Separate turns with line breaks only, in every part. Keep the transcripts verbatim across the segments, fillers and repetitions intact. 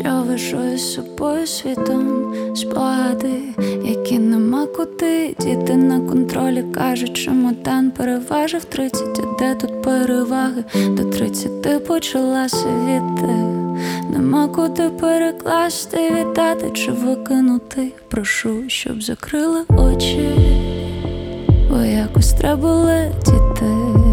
що вижу із собою світом, спогади, які нема куди. Діти на контролі кажуть, чемодан переважив тридцять, а де тут переваги? До тридцяти почалася віти, нема куди перекласти, віддати чи викинути. Прошу, щоб закрили очі, бо якось треба летіти.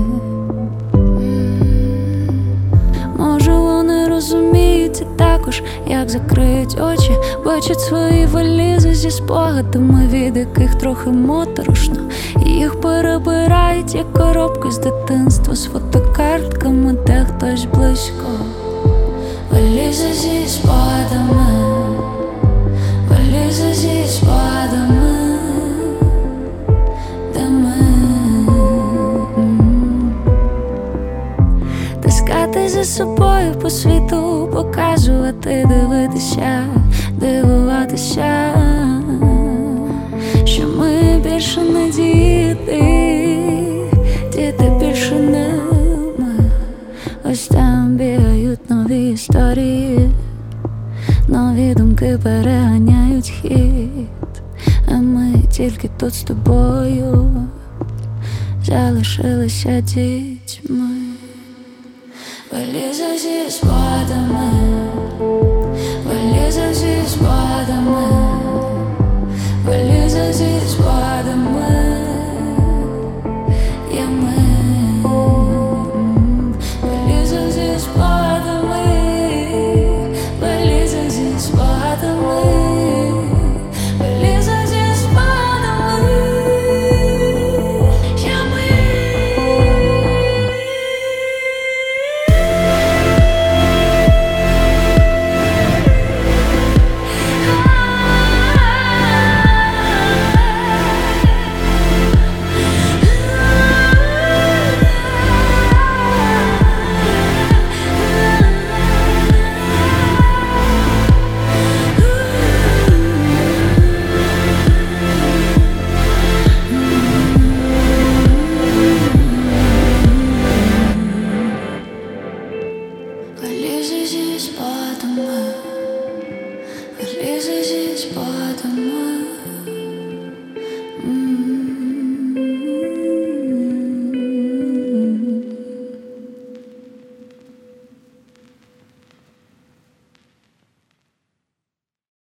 Може вони розуміють і також, як закриють очі, бачать свої валізи зі спогадами, від яких трохи моторошно. І їх перебирають, як коробки з дитинства, з фотокартками, де хтось близько. Валізи зі спогадами, валізи зі спогадами, де ми таскати за собою по світу, показувати, дивитися, дивуватися, що ми більше не діти, діти більше не ми. Ось там бігають нові історії, нові думки переганяють хід, а ми тільки тут з тобою залишилися дітьми. Валіза зі спогадами, валіза зі спогадами, валіза зі спогадами.